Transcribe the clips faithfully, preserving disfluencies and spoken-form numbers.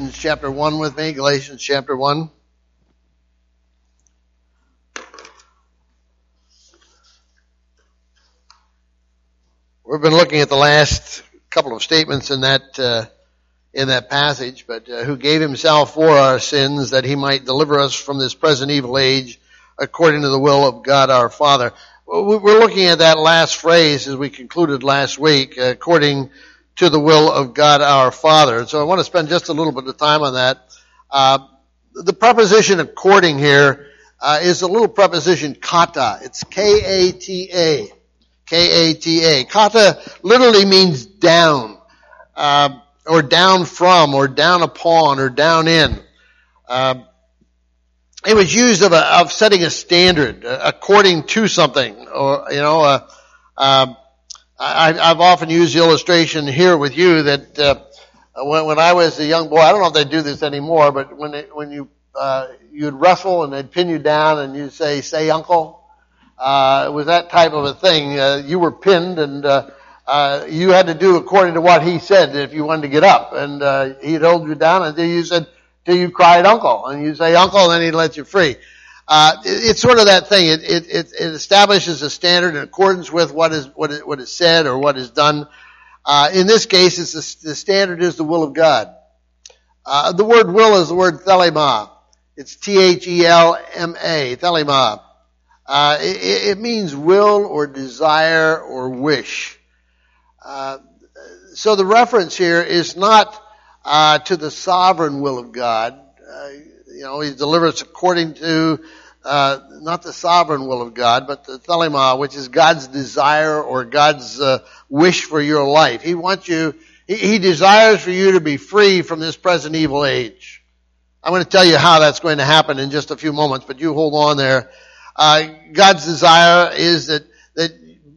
Galatians chapter one with me, Galatians chapter one. We've been looking at the last couple of statements in that uh, in that passage, but uh, who gave himself for our sins that he might deliver us from this present evil age according to the will of God our Father. We're looking at that last phrase as we concluded last week, according to the will of God our Father. So I want to spend just a little bit of time on that. Uh, the preposition according here uh, is a little preposition kata. It's K A T A. K A T A. Kata literally means down, uh, or down from, or down upon, or down in. Uh, it was used of, a, of setting a standard uh, according to something, or you know. Uh, uh, I, I've often used the illustration here with you that uh, when, when I was a young boy, I don't know if they do this anymore, but when it, when you uh, you'd wrestle and they'd pin you down and you'd say, "Say, uncle." Uh, it was that type of a thing. Uh, you were pinned and, uh, uh, you had to do according to what he said if you wanted to get up. And, uh, he'd hold you down until you said, till you cried uncle. And you say uncle and then he'd let you free. Uh, it, it's sort of that thing. It, it, it, it establishes a standard in accordance with what is, what is, what is said or what is done. Uh, in this case, it's the, the standard is the will of God. Uh, the word will is the word thelema. It's T H E L M A, thelema. Uh, it, it means will or desire or wish. Uh, so the reference here is not uh, to the sovereign will of God. Uh, you know, He delivers according to uh, not the sovereign will of God, but the thelema, which is God's desire or God's uh, wish for your life. He wants you. He, he desires for you to be free from this present evil age. I'm going to tell you how that's going to happen in just a few moments, but you hold on there. Uh, God's desire is that, that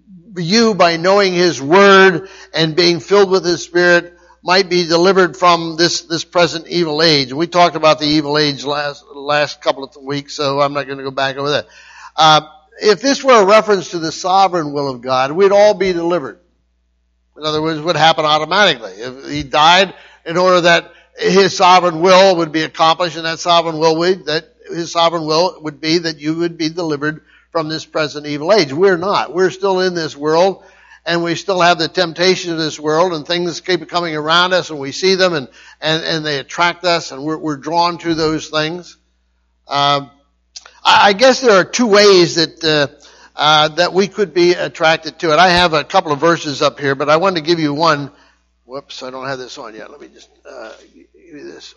you, by knowing His Word and being filled with His Spirit, might be delivered from this, this present evil age. We talked about the evil age last, last couple of weeks, so I'm not going to go back over that. Uh, if this were a reference to the sovereign will of God, we'd all be delivered. In other words, it would happen automatically. If He died in order that His sovereign will would be accomplished, and that sovereign will would, that His sovereign will would be that you would be delivered from this present evil age. We're not. We're still in this world, and we still have the temptation of this world, and things keep coming around us, and we see them, and, and, and they attract us, and we're, we're drawn to those things. Uh, I guess there are two ways that uh, uh, that we could be attracted to it. I have a couple of verses up here, but I wanted to give you one. Whoops, I don't have this on yet. Let me just uh, give you this.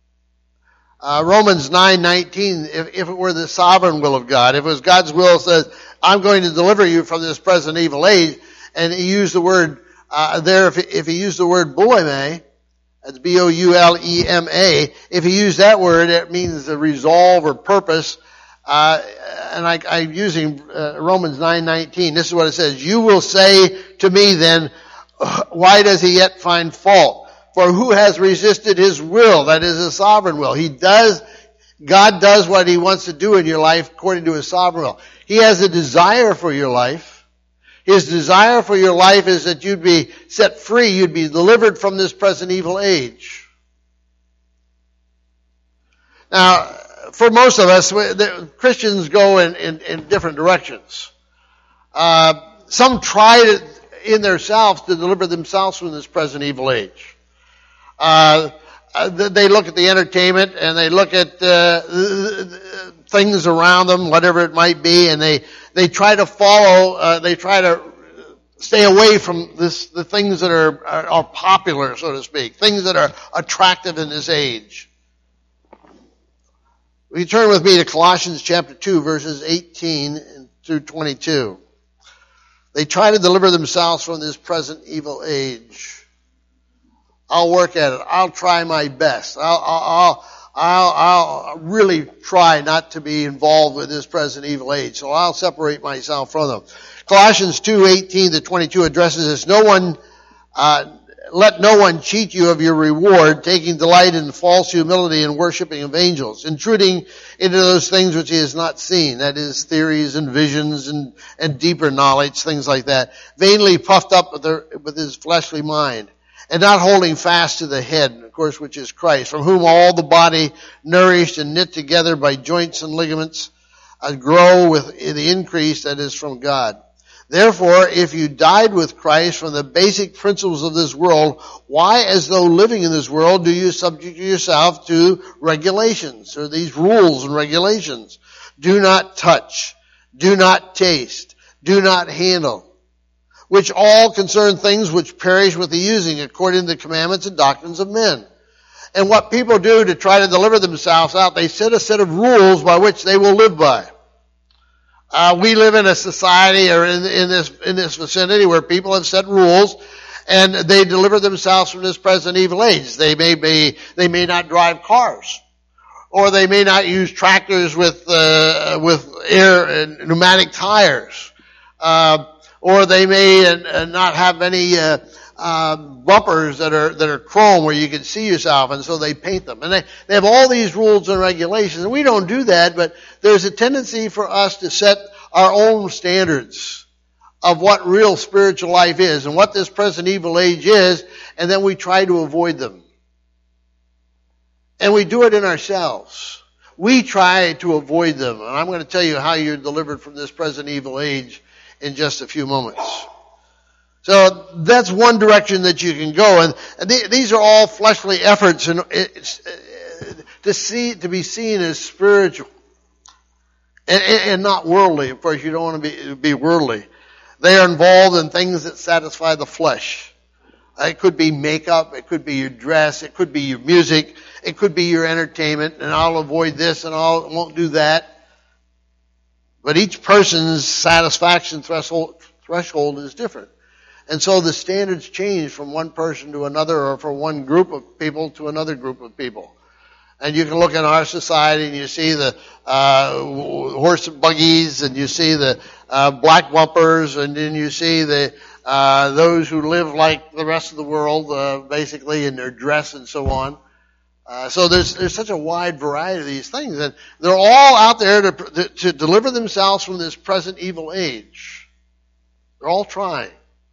Uh, Romans nine nineteen, if, if it were the sovereign will of God, if it was God's will says, I'm going to deliver you from this present evil age, and He used the word, uh, there, if, if He used the word bouleme, that's B O U L E M A, if He used that word, it means a resolve or purpose, uh, and I, I'm using uh, Romans nine nineteen, this is what it says, you will say to me then, why does He yet find fault? For who has resisted His will? That is His sovereign will. He does, God does what He wants to do in your life according to His sovereign will. He has a desire for your life. His desire for your life is that you'd be set free, you'd be delivered from this present evil age. Now, for most of us, the Christians go in, in, in different directions. Uh, some try to, in themselves to deliver themselves from this present evil age. Uh, they look at the entertainment and they look at uh, things around them, whatever it might be, and they they try to follow. Uh, they try to stay away from this the things that are, are are popular, so to speak, things that are attractive in this age. Will you turn with me to Colossians chapter two, verses eighteen through twenty-two? They try to deliver themselves from this present evil age. I'll work at it. I'll try my best. I'll, I'll, I'll, I'll really try not to be involved with this present evil age. So I'll separate myself from them. Colossians two eighteen to twenty-two addresses this. No one, uh, let no one cheat you of your reward, taking delight in false humility and worshiping of angels, intruding into those things which he has not seen. That is, theories and visions and, and deeper knowledge, things like that. Vainly puffed up with, their, with his fleshly mind. and not holding fast to the head, of course, which is Christ, from whom all the body, nourished and knit together by joints and ligaments, uh, grow with the increase that is from God. Therefore, if you died with Christ from the basic principles of this world, why, as though living in this world, do you subject yourself to regulations, or these rules and regulations? Do not touch, do not taste, do not handle, which all concern things which perish with the using, according to the commandments and doctrines of men. And what people do to try to deliver themselves out, they set a set of rules by which they will live by. Uh, we live in a society or in, in this in this vicinity where people have set rules, and they deliver themselves from this present evil age. They may be they may not drive cars, or they may not use tractors with uh, with air and pneumatic tires, uh, or they may uh, not have any uh, uh, bumpers that are that are chrome where you can see yourself, and so they paint them. And they they have all these rules and regulations, and we don't do that, but there's a tendency for us to set our own standards of what real spiritual life is and what this present evil age is, and then we try to avoid them. And we do it in ourselves. We try to avoid them. And I'm going to tell you how you're delivered from this present evil age in just a few moments. So that's one direction that you can go. And, and th- these are all fleshly efforts, and it's, uh, to see, to be seen as spiritual. And, and not worldly. Of course, you don't want to be, be worldly. They are involved in things that satisfy the flesh. It could be makeup. It could be your dress. It could be your music. It could be your entertainment. And I'll avoid this and I won't do that. But each person's satisfaction threshold, threshold is different. And so the standards change from one person to another, or from one group of people to another group of people. And you can look in our society and you see the uh, horse and buggies, and you see the uh, black bumpers, and then you see the uh, those who live like the rest of the world, uh, basically in their dress and so on. Uh, so there's there's such a wide variety of these things, and they're all out there to, to, to deliver themselves from this present evil age. They're all trying.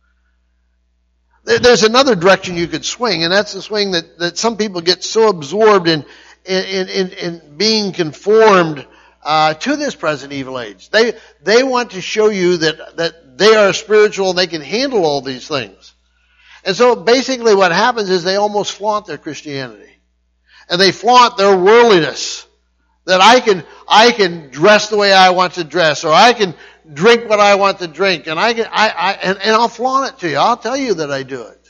There, there's another direction you could swing, and that's the swing that, that some people get so absorbed in In, in, in being conformed uh, to this present evil age. They they want to show you that that they are spiritual and they can handle all these things. And so basically what happens is they almost flaunt their Christianity. And they flaunt their worldliness. That I can I can dress the way I want to dress, or I can drink what I want to drink, and I can I, I and, and I'll flaunt it to you. I'll tell you that I do it.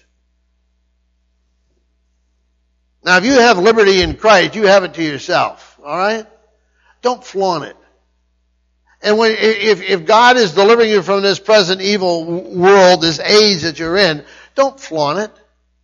Now, if you have liberty in Christ, you have it to yourself. All right? Don't flaunt it. And when, if, if God is delivering you from this present evil world, this age that you're in, don't flaunt it.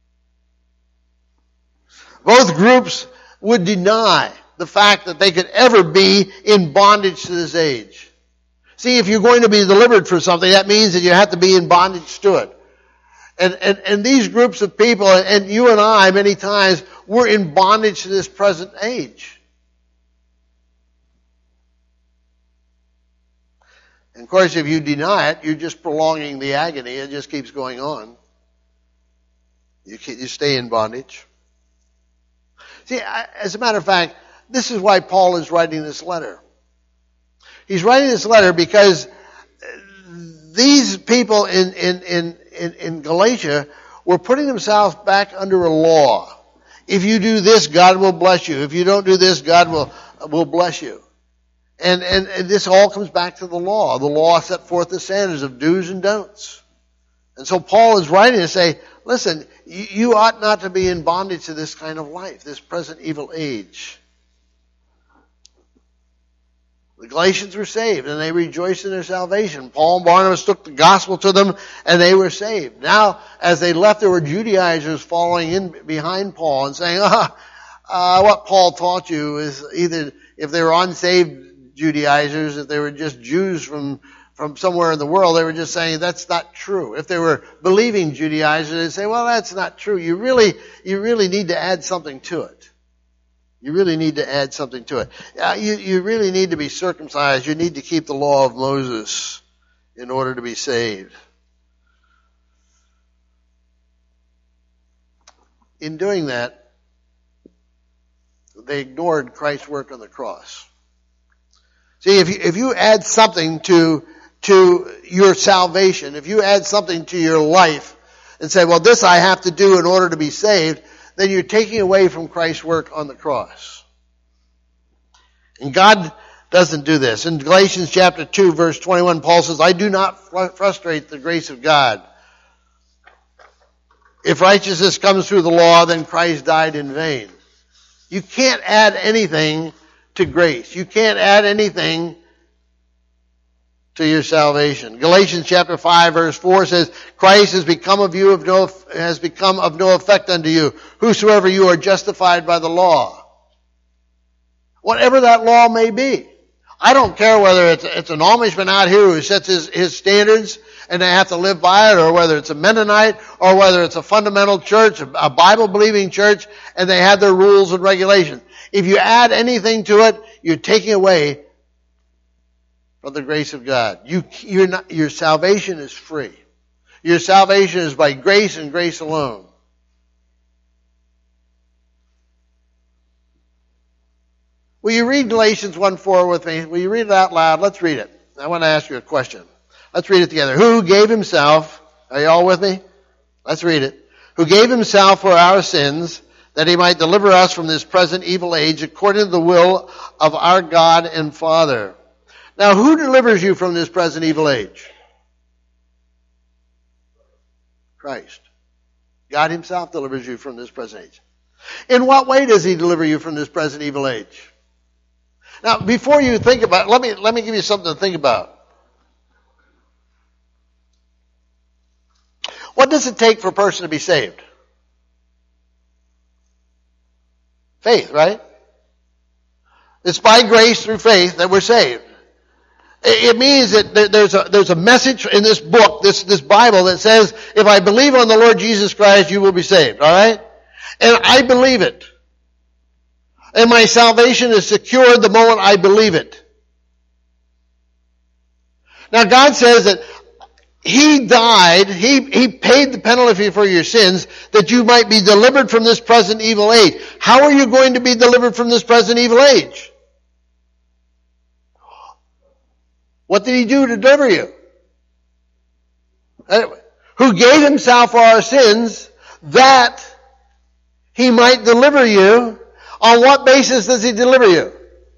Both groups would deny the fact that they could ever be in bondage to this age. See, if you're going to be delivered from something, that means that you have to be in bondage to it. And, and, and these groups of people, and you and I, many times, we're in bondage to this present age. And of course, if you deny it, you're just prolonging the agony. It just keeps going on. You, you stay in bondage. See, as a matter of fact, this is why Paul is writing this letter. He's writing this letter because these people in, in, in, in, in Galatia were putting themselves back under a law. If you do this, God will bless you. If you don't do this, God will, will bless you. And, and, and this all comes back to the law. The law set forth the standards of do's and don'ts. And so Paul is writing to say, listen, you, you ought not to be in bondage to this kind of life, this present evil age. The Galatians were saved, and they rejoiced in their salvation. Paul and Barnabas took the gospel to them, and they were saved. Now, as they left, there were Judaizers following in behind Paul and saying, ah, uh, what Paul taught you is either, if they were unsaved Judaizers, if they were just Jews from, from somewhere in the world, they were just saying, that's not true. If they were believing Judaizers, they'd say, well, that's not true. You really, you really need to add something to it. You really need to add something to it. Uh, you, you really need to be circumcised. You need to keep the law of Moses in order to be saved. in doing that, they ignored Christ's work on the cross. See, if you, if you add something to, to your salvation, if you add something to your life and say, well, this I have to do in order to be saved, then you're taking away from Christ's work on the cross. And God doesn't do this. In Galatians chapter two, verse twenty-one, Paul says, I do not frustrate the grace of God. If righteousness comes through the law, then Christ died in vain. You can't add anything to grace. You can't add anything to your salvation. Galatians chapter five, verse four says, Christ has become of you of no has become of no effect unto you, whosoever you are justified by the law. Whatever that law may be. I don't care whether it's, it's an Amishman out here who sets his, his standards and they have to live by it, or whether it's a Mennonite, or whether it's a fundamental church, a Bible-believing church, and they have their rules and regulations. If you add anything to it, you're taking away from the grace of God. You, you're not, your salvation is free. Your salvation is by grace and grace alone. Will you read Galatians one four with me? Will you read it out loud? Let's read it. I want to ask you a question. Let's read it together. Who gave himself, are you all with me? Let's read it. Who gave himself for our sins, that he might deliver us from this present evil age, according to the will of our God and Father. Now, who delivers you from this present evil age? Christ. God himself delivers you from this present age. In what way does he deliver you from this present evil age? Now, before you think about it, let me, let me give you something to think about. What does it take for a person to be saved? Faith, right? It's by grace through faith that we're saved. It means that there's a, there's a message in this book, this, this Bible, that says, if I believe on the Lord Jesus Christ, you will be saved, alright? And I believe it. And my salvation is secured the moment I believe it. Now God says that He died, He, He paid the penalty for your sins, that you might be delivered from this present evil age. How are you going to be delivered from this present evil age? What did He do to deliver you? Who gave Himself for our sins, that He might deliver you. On what basis does He deliver you?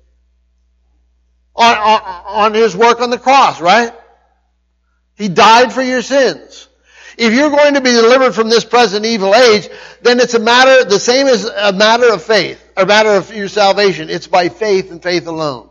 On, on, on His work on the cross, right? He died for your sins. If you're going to be delivered from this present evil age, then it's a matter, the same as a matter of faith, a matter of your salvation. It's by faith and faith alone.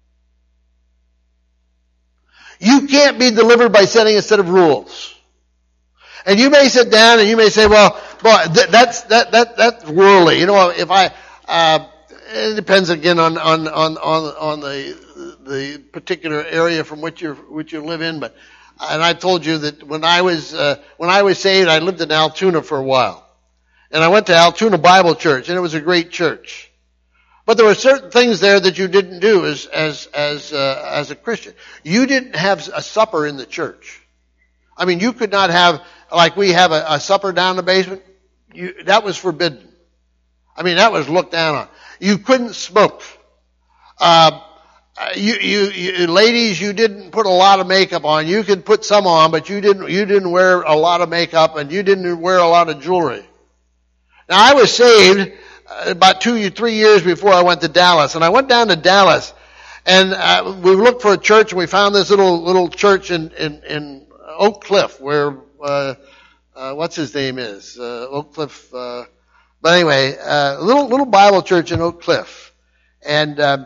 You can't be delivered by setting a set of rules. And you may sit down and you may say, well, boy, that's, that, that, that's worldly. You know, if I, uh, it depends again on, on, on, on, on the, the particular area from which you which you live in, but, and I told you that when I was, uh, when I was saved, I lived in Altoona for a while. And I went to Altoona Bible Church, and it was a great church. But there were certain things there that you didn't do as, as, as, uh, as a Christian. You didn't have a supper in the church. I mean, you could not have, like we have a, a supper down in the basement. You, that was forbidden. I mean, that was looked down on. You couldn't smoke. Uh, you, you, you, ladies, you didn't put a lot of makeup on. You could put some on, but you didn't, you didn't wear a lot of makeup and you didn't wear a lot of jewelry. Now, I was saved about two, three years before I went to Dallas, and I went down to Dallas, and uh, we looked for a church, and we found this little little church in in, in Oak Cliff, where uh, uh, what's his name is uh, Oak Cliff. Uh, but anyway, uh, a little little Bible church in Oak Cliff, and uh,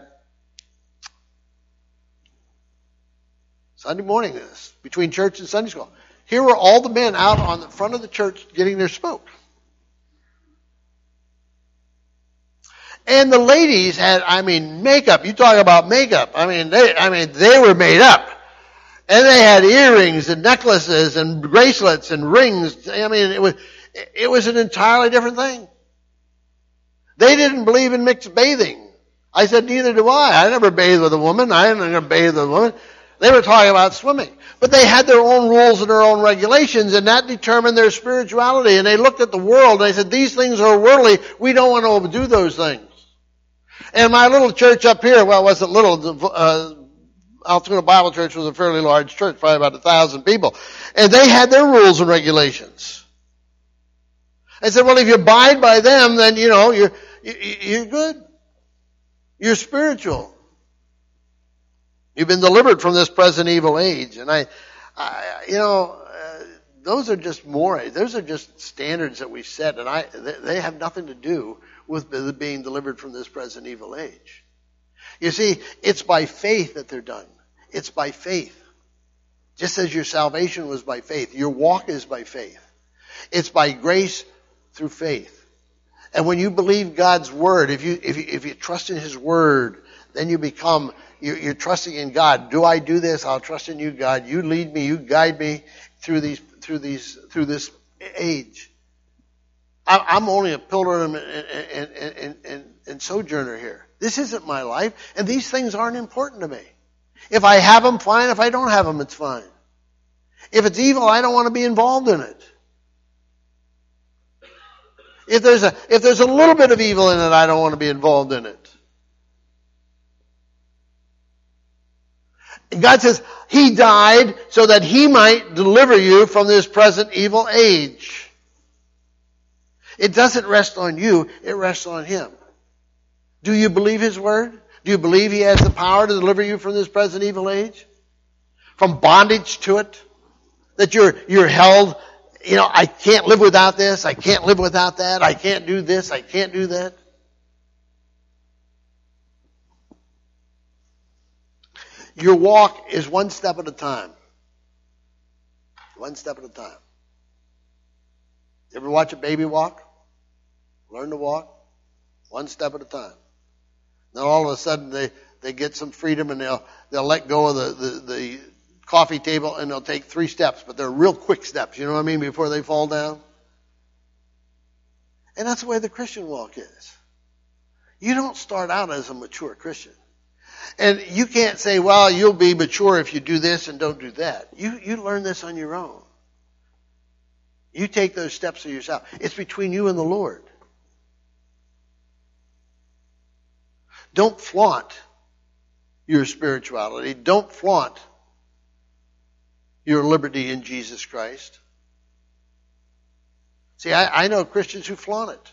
Sunday morning, this between church and Sunday school. Here were all the men out on the front of the church getting their smoke. And the ladies had, I mean, makeup. You talk about makeup. I mean, they, I mean, they were made up. And they had earrings and necklaces and bracelets and rings. I mean, it was, it was an entirely different thing. They didn't believe in mixed bathing. I said, neither do I. I never bathed with a woman. I never bathed with a woman. They were talking about swimming. But they had their own rules and their own regulations, and that determined their spirituality. And they looked at the world and they said, these things are worldly. We don't want to do those things. And my little church up here, well, it wasn't little, uh, Altoona Bible Church was a fairly large church, probably about a thousand people. And they had their rules and regulations. I said, well, if you abide by them, then, you know, you're, you're good. You're spiritual. You've been delivered from this present evil age. And I, I you know, uh, those are just mores. Those are just standards that we set, and I, they, they have nothing to do with being delivered from this present evil age. You see, it's by faith that they're done. It's by faith. Just as your salvation was by faith, your walk is by faith. It's by grace through faith. And when you believe God's word, if you if you if you trust in His word, then you become you're, you're trusting in God. Do I do this? I'll trust in you, God. You lead me. You guide me through these through these through this age. I, I'm only a pilgrim and, and, and, and, and sojourner here. This isn't my life, and these things aren't important to me. If I have them, fine. If I don't have them, it's fine. If it's evil, I don't want to be involved in it. If there's a, if there's a little bit of evil in it, I don't want to be involved in it. And God says, He died so that He might deliver you from this present evil age. It doesn't rest on you, it rests on Him. Do you believe His word? Do you believe He has the power to deliver you from this present evil age? From bondage to it? That you're, you're held, you know, I can't live without this, I can't live without that, I can't do this, I can't do that. Your walk is one step at a time. One step at a time. You ever watch a baby walk? Learn to walk? One step at a time. Then all of a sudden they, they get some freedom and they'll they'll let go of the, the, the coffee table and they'll take three steps, but they're real quick steps, you know what I mean, before they fall down. And that's the way the Christian walk is. You don't start out as a mature Christian. And you can't say, well, you'll be mature if you do this and don't do that. You you learn this on your own. You take those steps for yourself. It's between you and the Lord. Don't flaunt your spirituality. Don't flaunt your liberty in Jesus Christ. See, I, I know Christians who flaunt it.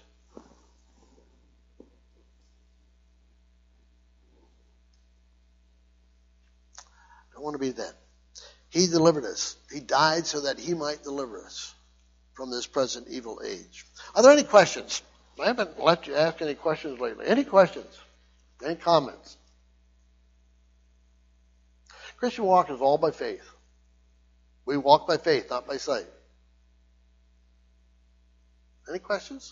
Don't want to be that. He delivered us. He died so that He might deliver us from this present evil age. Are there any questions? I haven't let you ask any questions lately. Any questions? Any comments? Christian walk is all by faith. We walk by faith, not by sight. Any questions?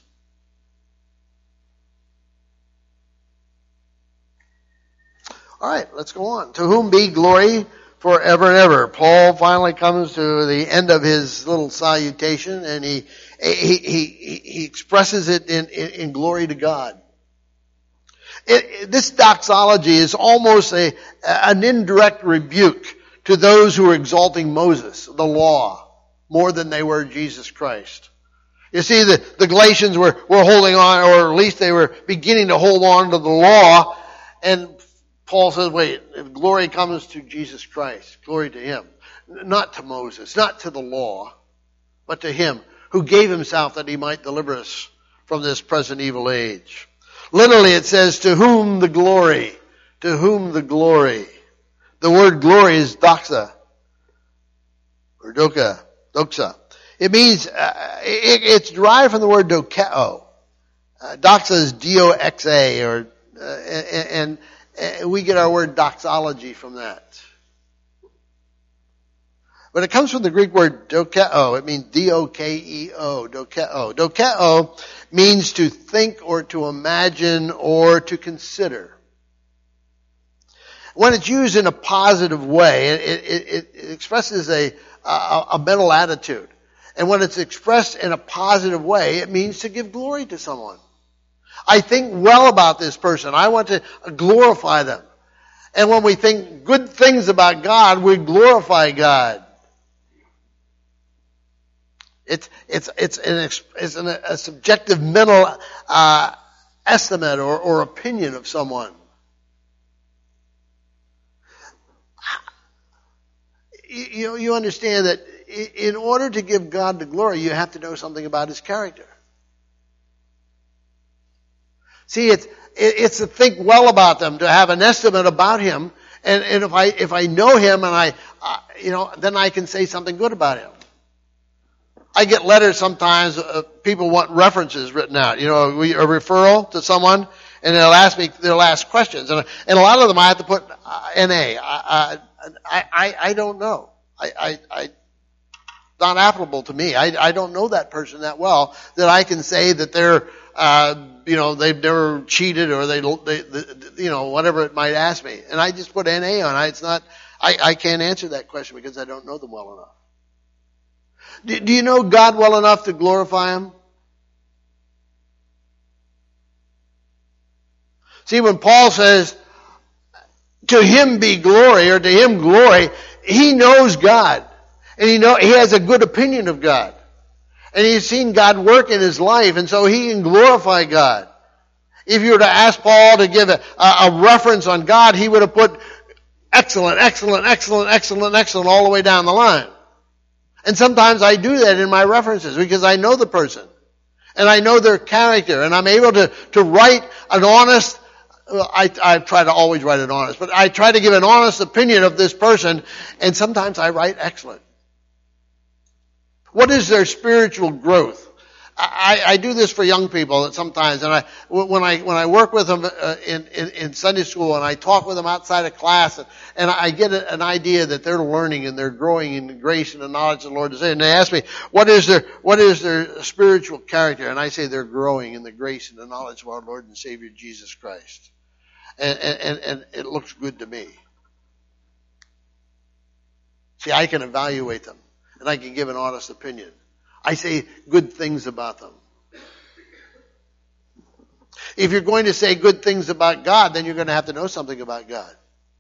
All right, let's go on. To whom be glory forever and ever. Paul finally comes to the end of his little salutation, and he he he, he expresses it in, in, in glory to God. It, it, this doxology is almost a an indirect rebuke to those who are exalting Moses, the law, more than they were Jesus Christ. You see, the, the Galatians were, were holding on, or at least they were beginning to hold on to the law, and Paul says, wait, if glory comes to Jesus Christ, glory to Him, not to Moses, not to the law, but to Him who gave Himself that He might deliver us from this present evil age. Literally it says, to whom the glory, to whom the glory. The word glory is doxa, or doka, doxa. It means, uh, it, it's derived from the word dokeo. Uh, doxa is D O X A, or, uh, and, and we get our word doxology from that. But it comes from the Greek word dokeo. It means D O K E O, dokeo. Dokeo means to think or to imagine or to consider. When it's used in a positive way, it, it, it expresses a, a, a mental attitude. And when it's expressed in a positive way, it means to give glory to someone. I think well about this person. I want to glorify them. And when we think good things about God, we glorify God. It's it's it's an it's an, a subjective mental uh, estimate or, or opinion of someone. You, you you understand that in order to give God the glory, you have to know something about His character. See, it's it's to think well about them, to have an estimate about Him, and, and if I if I know Him and I, uh, you know, then I can say something good about Him. I get letters sometimes. Uh, people want references written out. You know, we, a referral to someone, and they'll ask me, they'll ask questions, and and a lot of them I have to put uh, N A. I, I I I don't know. I I. I not applicable to me. I, I don't know that person that well that I can say that they're, uh, you know, they've never cheated or they, they, they, you know, whatever it might ask me. And I just put N A on it. It's not, I, I can't answer that question because I don't know them well enough. Do, do you know God well enough to glorify Him? See, when Paul says, to Him be glory, or to Him glory, he knows God. And he know he has a good opinion of God. And he's seen God work in his life, and so he can glorify God. If you were to ask Paul to give a, a reference on God, he would have put excellent, excellent, excellent, excellent, excellent all the way down the line. And sometimes I do that in my references because I know the person. And I know their character. And I'm able to, to write an honest, I, I try to always write an honest, but I try to give an honest opinion of this person, and sometimes I write excellent. What is their spiritual growth? I, I do this for young people sometimes, and I when I when I work with them uh, in, in in Sunday school, and I talk with them outside of class, and, and I get a, an idea that they're learning and they're growing in the grace and the knowledge of the Lord. And they ask me, "What is their what is their spiritual character?" And I say they're growing in the grace and the knowledge of our Lord and Savior Jesus Christ, and and and it looks good to me. See, I can evaluate them. And I can give an honest opinion. I say good things about them. If you're going to say good things about God, then you're going to have to know something about God.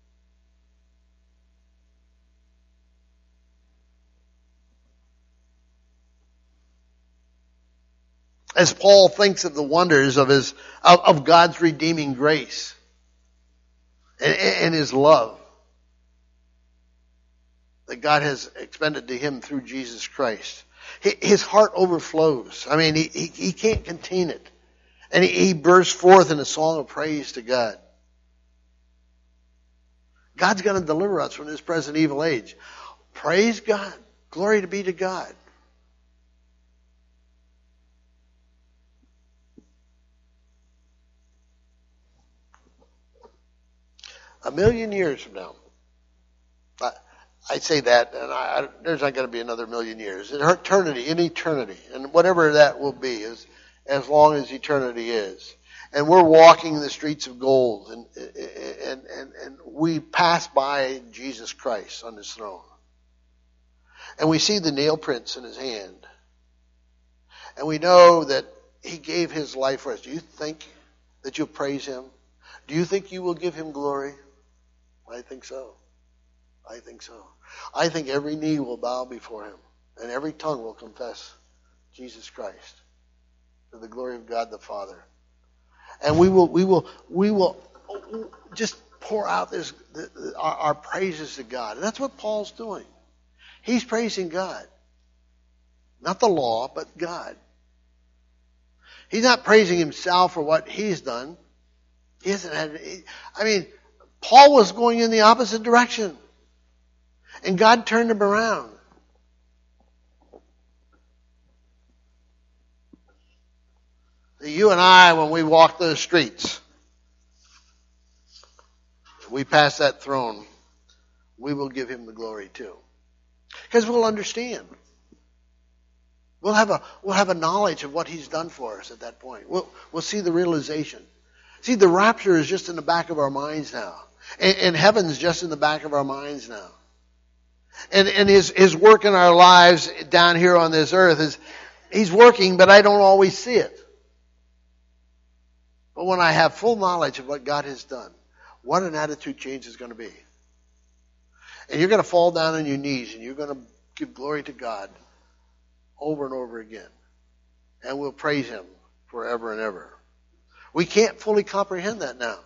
As Paul thinks of the wonders of his of, of God's redeeming grace and, and His love that God has expended to him through Jesus Christ, his heart overflows. I mean, he, he, he can't contain it. And he, he bursts forth in a song of praise to God. God's going to deliver us from this present evil age. Praise God. Glory to be to God. A million years from now, I, I say that, and I, I, there's not going to be another million years. In eternity, in eternity, and whatever that will be, as, as long as eternity is. And we're walking the streets of gold, and, and, and, and we pass by Jesus Christ on His throne. And we see the nail prints in His hand. And we know that He gave His life for us. Do you think that you'll praise Him? Do you think you will give Him glory? I think so. I think so. I think every knee will bow before Him, and every tongue will confess Jesus Christ to the glory of God the Father. And we will, we will, we will just pour out this our, our praises to God. And that's what Paul's doing. He's praising God, not the law, but God. He's not praising himself for what he's done. He hasn't had. I mean, Paul was going in the opposite direction. And God turned him around. You and I, when we walk those streets, we pass that throne, we will give Him the glory too. Because we'll understand. We'll have a we'll have a knowledge of what He's done for us at that point. We'll we'll see the realization. See, the rapture is just in the back of our minds now. And, and heaven's just in the back of our minds now. And, and his, his work in our lives down here on this earth is, He's working, but I don't always see it. But when I have full knowledge of what God has done, what an attitude change is going to be. And you're going to fall down on your knees and you're going to give glory to God over and over again. And we'll praise Him forever and ever. We can't fully comprehend that now.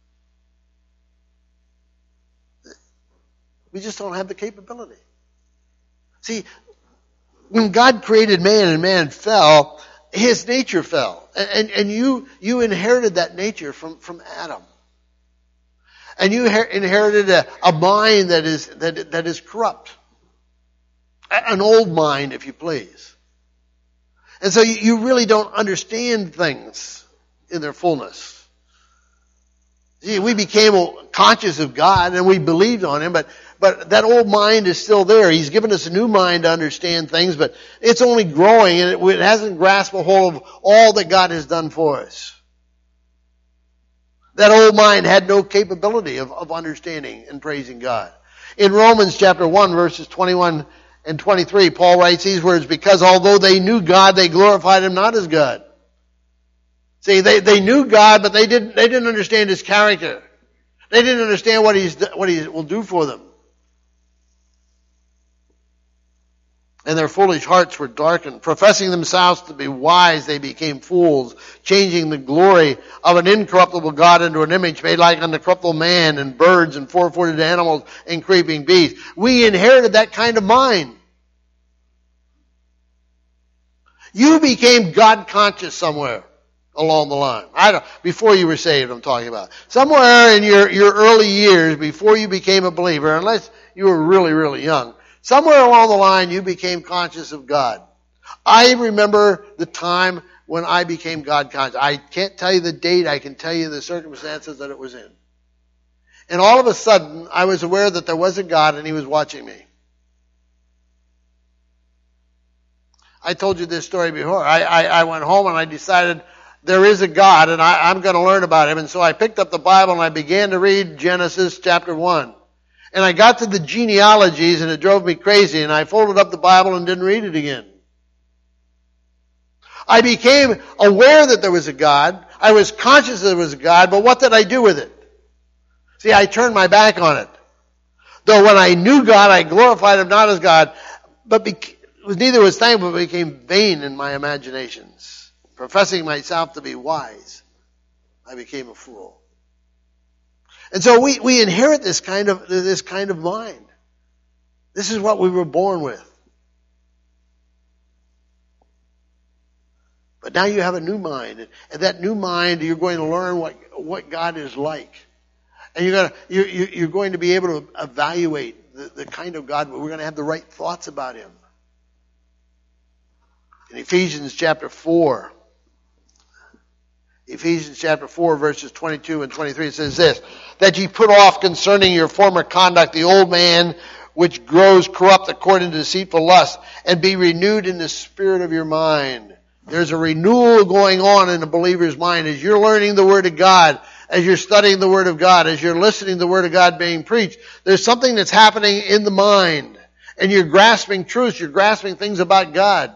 We just don't have the capability. See, when God created man and man fell, his nature fell. And, and you, you inherited that nature from, from Adam. And you inherited a, a mind that is, that, that is corrupt. An old mind, if you please. And so you, you really don't understand things in their fullness. See, we became conscious of God and we believed on Him, but, but that old mind is still there. He's given us a new mind to understand things, but it's only growing and it, it hasn't grasped a hold of all that God has done for us. That old mind had no capability of, of understanding and praising God. In Romans chapter one, verses twenty-one and twenty-three, Paul writes these words, because although they knew God, they glorified Him not as God. See, they, they knew God, but they didn't, they didn't understand His character. They didn't understand what He's, what He will do for them. And their foolish hearts were darkened. Professing themselves to be wise, they became fools, changing the glory of an incorruptible God into an image made like unto corruptible man and birds and four-footed animals and creeping beasts. We inherited that kind of mind. You became God conscious somewhere along the line. I don't, before you were saved, I'm talking about. Somewhere in your, your early years, before you became a believer, unless you were really, really young, somewhere along the line, you became conscious of God. I remember the time when I became God conscious. I can't tell you the date. I can tell you the circumstances that it was in. And all of a sudden, I was aware that there was a God and He was watching me. I told you this story before. I, I, I went home and I decided there is a God and I, I'm going to learn about Him. And so I picked up the Bible and I began to read Genesis chapter one. And I got to the genealogies and it drove me crazy and I folded up the Bible and didn't read it again. I became aware that there was a God. I was conscious that there was a God, but what did I do with it? See, I turned my back on it. Though when I knew God, I glorified Him not as God, but bec- neither was thankful, but became vain in my imaginations. Professing myself to be wise, I became a fool. And so we, we inherit this kind of, this kind of mind. This is what we were born with. But now you have a new mind. And that new mind, you're going to learn what, what God is like. And you're going to, you're, you're going to be able to evaluate the, the kind of God, but we're going to have the right thoughts about Him. In Ephesians chapter four, Ephesians chapter four, verses twenty-two and twenty-three, it says this, that ye put off concerning your former conduct the old man which grows corrupt according to deceitful lust, and be renewed in the spirit of your mind. There's a renewal going on in a believer's mind as you're learning the Word of God, as you're studying the Word of God, as you're listening to the Word of God being preached. There's something that's happening in the mind, and you're grasping truths, you're grasping things about God.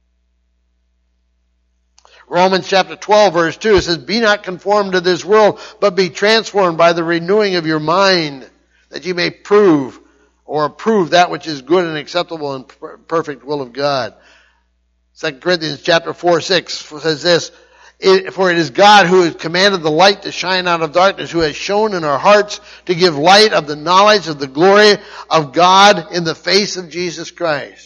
Romans chapter twelve, verse two, it says, be not conformed to this world, but be transformed by the renewing of your mind, that you may prove or approve that which is good and acceptable and perfect will of God. Second Corinthians chapter four, six says this, for it is God who has commanded the light to shine out of darkness, who has shown in our hearts to give light of the knowledge of the glory of God in the face of Jesus Christ.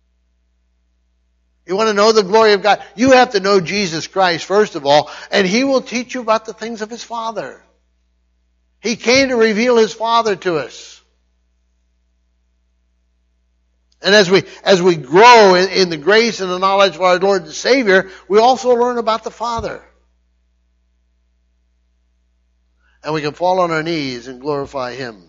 You want to know the glory of God? You have to know Jesus Christ, first of all, and He will teach you about the things of His Father. He came to reveal His Father to us. And as we, as we grow in, in the grace and the knowledge of our Lord and Savior, we also learn about the Father. And we can fall on our knees and glorify Him.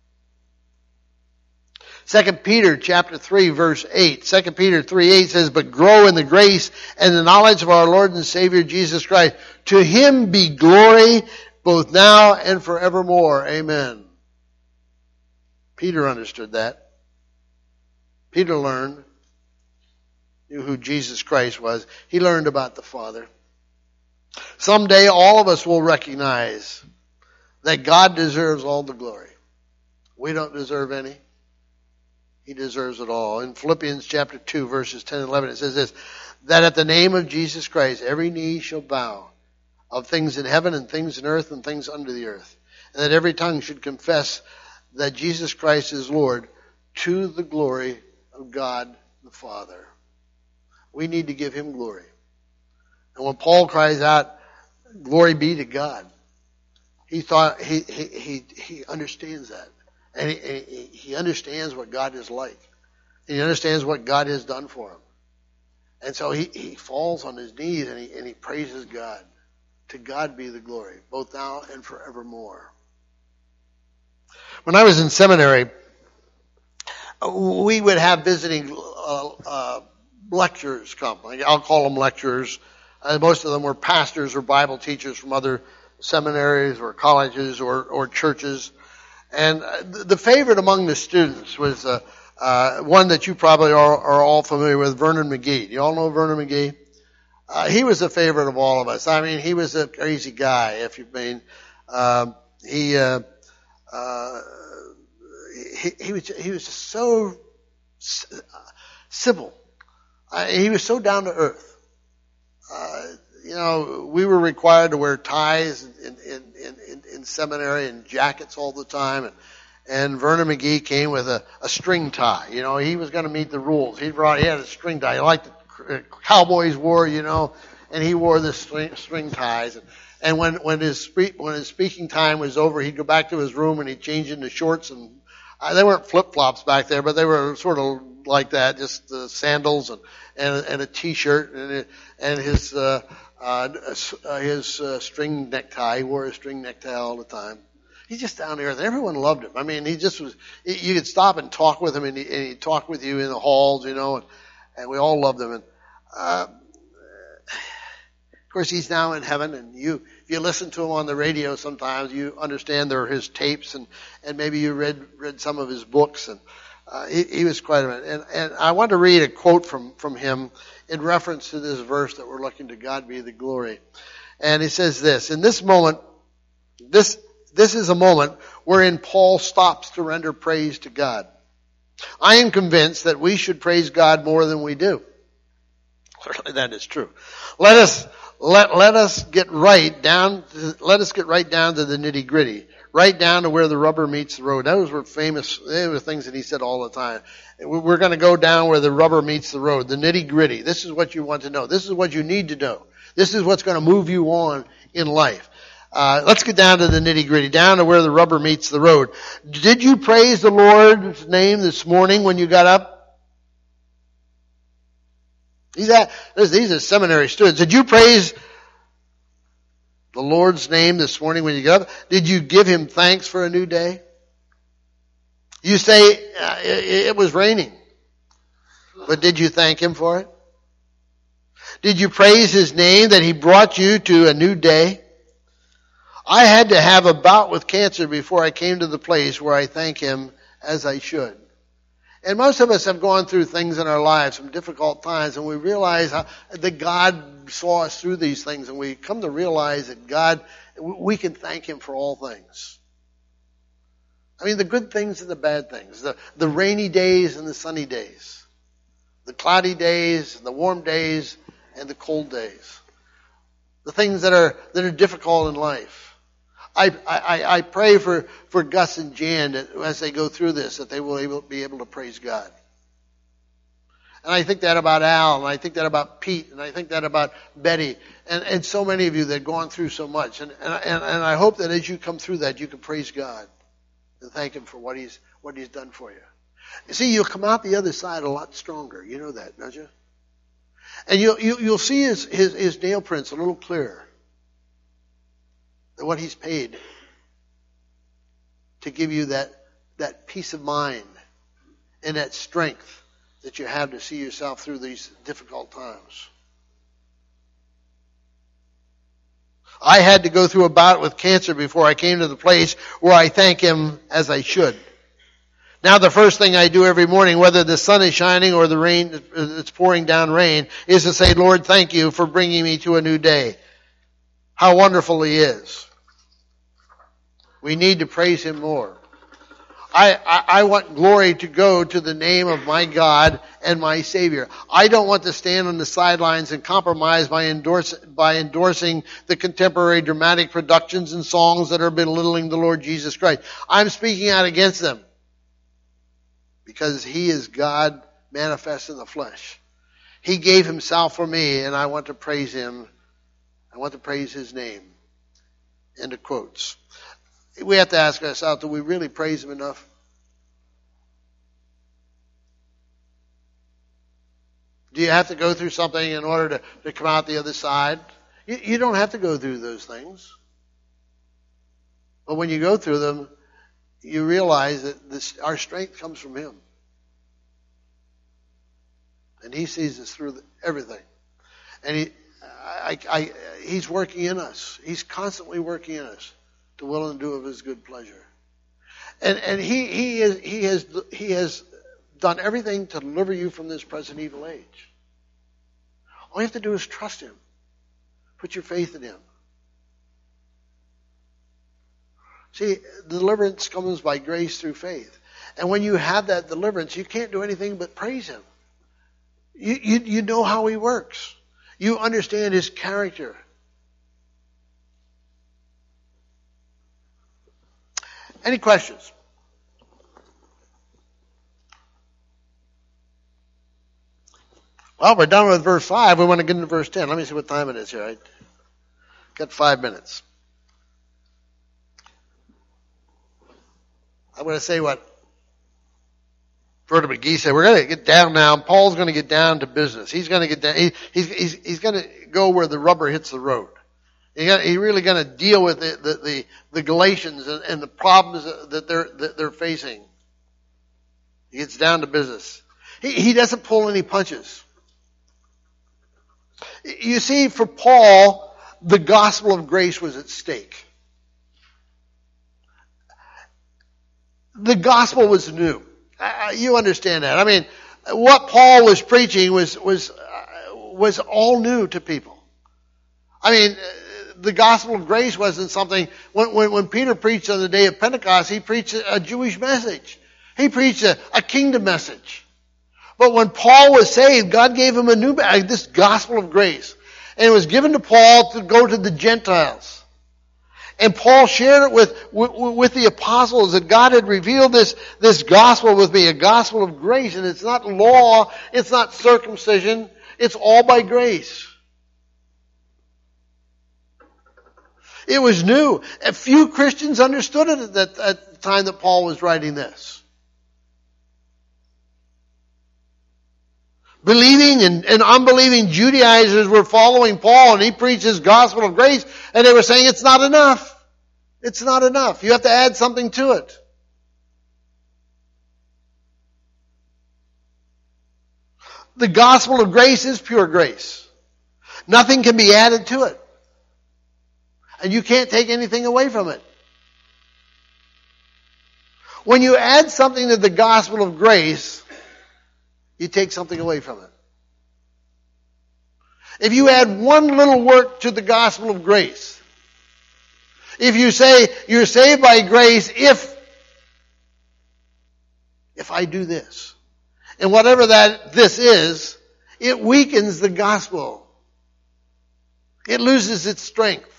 Second Peter chapter three, verse eight. Second Peter three, eight says, but grow in the grace and the knowledge of our Lord and Savior Jesus Christ. To Him be glory both now and forevermore. Amen. Peter understood that. Peter learned, knew who Jesus Christ was. He learned about the Father. Someday all of us will recognize that God deserves all the glory. We don't deserve any. He deserves it all. In Philippians chapter two, verses ten and eleven, it says this, that at the name of Jesus Christ, every knee shall bow, of things in heaven and things in earth and things under the earth, and that every tongue should confess that Jesus Christ is Lord, to the glory of God the Father. We need to give him glory. And when Paul cries out, glory be to God, he thought he he he, he understands that. And he, he understands what God is like. He understands what God has done for him. And so he, he falls on his knees and he, and he praises God. To God be the glory, both now and forevermore. When I was in seminary, we would have visiting uh, uh, lecturers come. I'll call them lecturers. Uh, most of them were pastors or Bible teachers from other seminaries or colleges or, or churches. And the favorite among the students was uh, uh, one that you probably are, are all familiar with, Vernon McGee. You all know Vernon McGee? Uh, he was the favorite of all of us. I mean, he was a crazy guy, if you mean. Uh, he, uh, uh, he, he was, he was just so simple. Uh, he was so down to earth. Uh, you know, we were required to wear ties in, in, in, in, in seminary and jackets all the time. And, and Vernon McGee came with a, a string tie. You know, he was going to meet the rules. He brought, he had a string tie. He liked the cowboys wore, you know, and he wore the string, string ties. And, and when, when his spe- when his speaking time was over, he'd go back to his room and he'd change into shorts and uh, they weren't flip-flops back there, but they were sort of like that, just uh, sandals and, and, and a t-shirt and, and his, uh, Uh, his uh, string necktie. He wore a string necktie all the time. He's just down there, and everyone loved him. I mean, he just was. You could stop and talk with him, and, he, and he'd talk with you in the halls, you know, and, and we all loved him. And uh, of course, he's now in heaven, and you, if you listen to him on the radio, sometimes you understand there are his tapes, and and maybe you read read some of his books, and uh, he, he was quite a man. And and I want to read a quote from from him in reference to this verse that we're looking to God be the glory. And he says this, in this moment, this, this is a moment wherein Paul stops to render praise to God. I am convinced that we should praise God more than we do. Certainly that is true. Let us, let, let us get right down, to, let us get right down to the nitty gritty. Right down to where the rubber meets the road. Those were famous, they were things that he said all the time. We're going to go down where the rubber meets the road, the nitty gritty. This is what you want to know. This is what you need to know. This is what's going to move you on in life. Uh, let's get down to the nitty gritty, down to where the rubber meets the road. Did you praise the Lord's name this morning when you got up? These are, these are seminary students. Did you praise the Lord's name this morning when you got up? Did you give him thanks for a new day? You say uh, it, it was raining, but did you thank him for it? Did you praise his name that he brought you to a new day? I had to have a bout with cancer before I came to the place where I thank him as I should. And most of us have gone through things in our lives, some difficult times, and we realize how, that God saw us through these things, and we come to realize that God, we can thank him for all things. I mean, the good things and the bad things, the, the rainy days and the sunny days, the cloudy days and the warm days and the cold days, the things that are that are difficult in life. I, I, I pray for, for Gus and Jan that as they go through this, that they will able, be able to praise God. And I think that about Al, and I think that about Pete, and I think that about Betty, and, and so many of you that have gone through so much. And, and, and I hope that as you come through that, you can praise God and thank him for what he's, what he's done for you. You see, you'll come out the other side a lot stronger. You know that, don't you? And you'll, you, you'll see his, his, his nail prints a little clearer. What he's paid to give you that, that peace of mind and that strength that you have to see yourself through these difficult times. I had to go through a bout with cancer before I came to the place where I thank him as I should. Now the first thing I do every morning, whether the sun is shining or the rain, it's pouring down rain, is to say, Lord, thank you for bringing me to a new day. How wonderful he is. We need to praise Him more. I, I, I want glory to go to the name of my God and my Savior. I don't want to stand on the sidelines and compromise by, endorse, by endorsing the contemporary dramatic productions and songs that are belittling the Lord Jesus Christ. I'm speaking out against them because He is God manifest in the flesh. He gave Himself for me, and I want to praise Him. I want to praise His name. End of quotes. We have to ask ourselves, do we really praise Him enough? Do you have to go through something in order to, to come out the other side? You, you don't have to go through those things. But when you go through them, you realize that this, our strength comes from Him. And He sees us through everything. And he, I, I, He's working in us. He's constantly working in us to will and do of His good pleasure. And and He He is He has He has done everything to deliver you from this present evil age. All you have to do is trust Him. Put your faith in Him. See, deliverance comes by grace through faith. And when you have that deliverance, you can't do anything but praise Him. You you, you know how He works. You understand His character. Any questions? Well, we're done with verse five. We want to get into verse ten. Let me see what time it is here. I got five minutes. I'm going to say what Verta McGee said. We're going to get down now. Paul's going to get down to business. He's going to get down. He, he's, he's, he's going to go where the rubber hits the road. He's really going to deal with the, the, the, the Galatians and, and the problems that they're, that they're facing. He gets down to business. He, he doesn't pull any punches. You see, for Paul, the gospel of grace was at stake. The gospel was new. Uh, you understand that. I mean, what Paul was preaching was, was, uh, was all new to people. I mean, the gospel of grace wasn't something, when, when, when Peter preached on the day of Pentecost, he preached a Jewish message. He preached a, a kingdom message. But when Paul was saved, God gave him a new, this gospel of grace. And it was given to Paul to go to the Gentiles. And Paul shared it with, with, with the apostles that God had revealed this, this gospel with me, a gospel of grace. And it's not law, it's not circumcision, it's all by grace. It was new. A few Christians understood it at, that, at the time that Paul was writing this. Believing and, and unbelieving Judaizers were following Paul, and he preached his gospel of grace, and they were saying it's not enough. It's not enough. You have to add something to it. The gospel of grace is pure grace. Nothing can be added to it. And you can't take anything away from it. When you add something to the gospel of grace, you take something away from it. If you add one little work to the gospel of grace, if you say you're saved by grace if, if I do this, and whatever that this is, it weakens the gospel. It loses its strength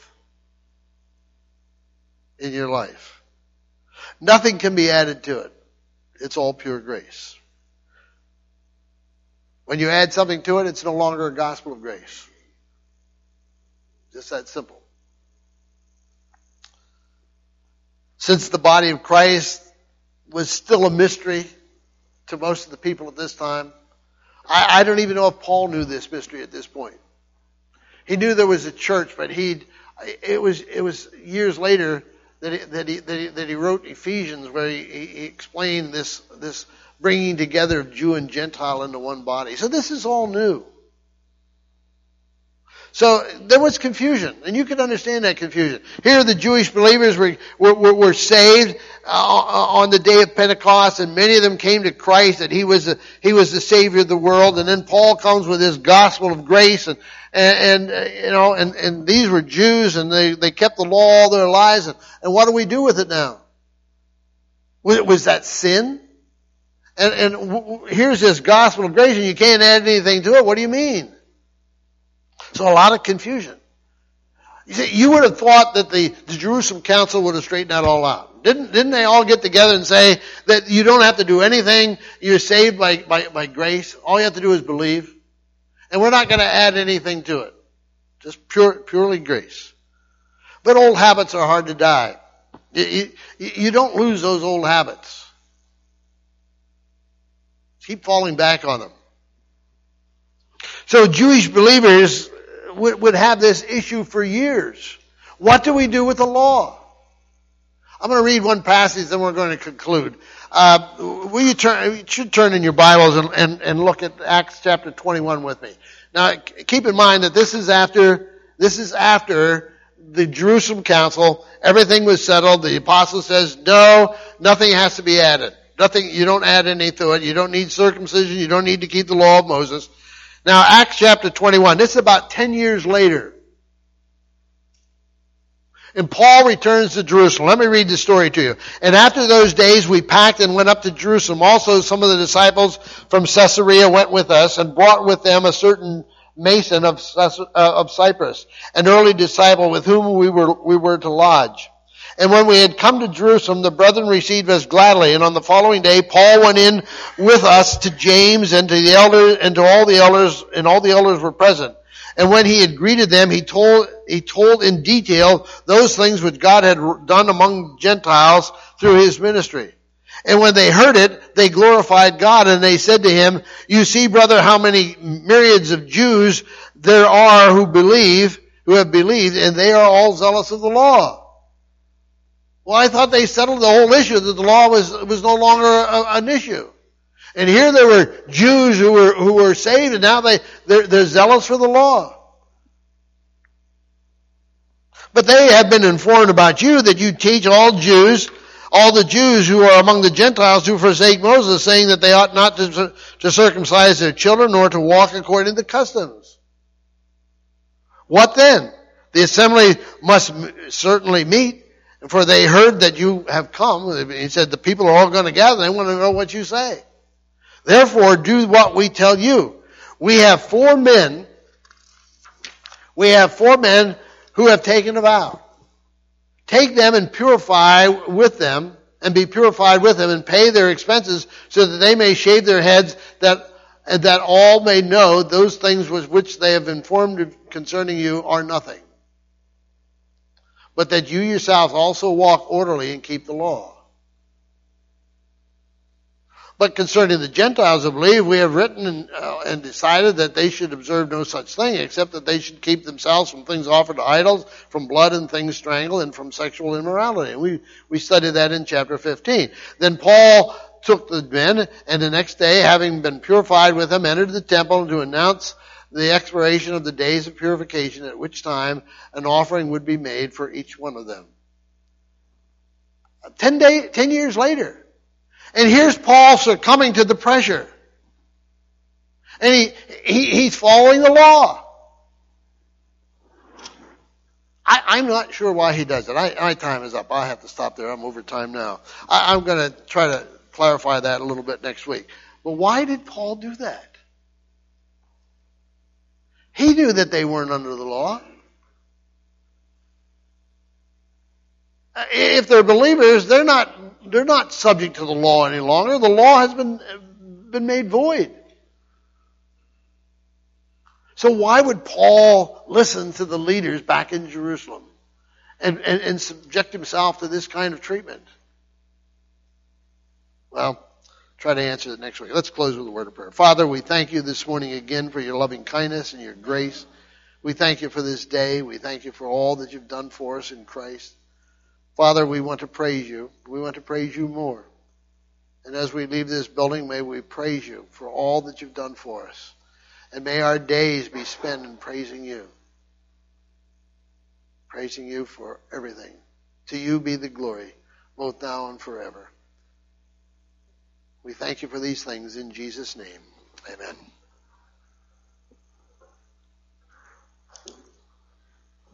in your life. Nothing can be added to it. It's all pure grace. When you add something to it, it's no longer a gospel of grace. Just that simple. Since the body of Christ was still a mystery to most of the people at this time, I, I don't even know if Paul knew this mystery at this point. He knew there was a church, but he it was it was years later that he, that he, that he, that he wrote Ephesians, where he, he explained this, this bringing together of Jew and Gentile into one body. So this is all new. So there was confusion, and you can understand that confusion. Here the Jewish believers were, were, were, were saved. on the day of Pentecost, and many of them came to Christ, that he was the, he was the Savior of the world. And then Paul comes with his gospel of grace, and and, and uh, you know, and, and these were Jews, and they, they kept the law all their lives. And, and what do we do with it now? Was, was that sin? And, and w- here's this gospel of grace, and you can't add anything to it. What do you mean? So a lot of confusion. You see, you would have thought that the, the Jerusalem Council would have straightened that all out. Didn't, didn't they all get together and say that you don't have to do anything, you're saved by, by, by grace, all you have to do is believe, and we're not going to add anything to it. Just pure, purely grace. But old habits are hard to die. You, you, you don't lose those old habits. Keep falling back on them. So Jewish believers would, would have this issue for years. What do we do with the law? I'm going to read one passage, then we're going to conclude. Uh, will you turn? You should turn in your Bibles and, and, and look at Acts chapter twenty-one with me. Now, keep in mind that this is after this is after the Jerusalem Council. Everything was settled. The apostle says, "No, nothing has to be added. Nothing. You don't add anything to it. You don't need circumcision. You don't need to keep the law of Moses." Now, Acts chapter twenty-one. This is about ten years later. And Paul returns to Jerusalem. Let me read the story to you. "And after those days we packed and went up to Jerusalem. Also some of the disciples from Caesarea went with us and brought with them a certain Mason of, of Cyprus, an early disciple with whom we were, we were to lodge. And when we had come to Jerusalem, the brethren received us gladly. And on the following day, Paul went in with us to James and to the elders, and to all the elders, and all the elders were present. And when he had greeted them, he told, he told in detail those things which God had done among Gentiles through his ministry. And when they heard it, they glorified God, and they said to him, 'You see, brother, how many myriads of Jews there are who believe, who have believed, and they are all zealous of the law.'" Well, I thought they settled the whole issue, that the law was, was no longer a, an issue. And here there were Jews who were, who were saved, and now they, they're, they're zealous for the law. "But they have been informed about you that you teach all Jews, all the Jews who are among the Gentiles who forsake Moses, saying that they ought not to, to circumcise their children nor to walk according to customs. What then? The assembly must certainly meet, for they heard that you have come." He said, the people are all going to gather. They want to know what you say. "Therefore, do what we tell you. We have four men, we have four men who have taken a vow. Take them and purify with them, and be purified with them, and pay their expenses, so that they may shave their heads, that and that all may know those things with which they have informed concerning you are nothing. But that you yourselves also walk orderly and keep the law. But concerning the Gentiles who believe, we have written and, uh, and decided that they should observe no such thing, except that they should keep themselves from things offered to idols, from blood and things strangled, and from sexual immorality." And we, we studied that in chapter fifteen. Then Paul took the men, and the next day, having been purified with them, entered the temple to announce the expiration of the days of purification, at which time an offering would be made for each one of them. Ten day, ten years later. And here's Paul succumbing to the pressure. And he, he he's following the law. I, I'm not sure why he does it. I, my time is up. I have to stop there. I'm over time now. I, I'm going to try to clarify that a little bit next week. But why did Paul do that? He knew that they weren't under the law. If they're believers, they're not they're not subject to the law any longer. The law has been been made void. So why would Paul listen to the leaders back in Jerusalem and, and, and subject himself to this kind of treatment? Well, try to answer it next week. Let's close with a word of prayer. Father, we thank you this morning again for your loving kindness and your grace. We thank you for this day. We thank you for all that you've done for us in Christ. Father, we want to praise you. We want to praise you more. And as we leave this building, may we praise you for all that you've done for us. And may our days be spent in praising you. Praising you for everything. To you be the glory, both now and forever. We thank you for these things in Jesus' name. Amen.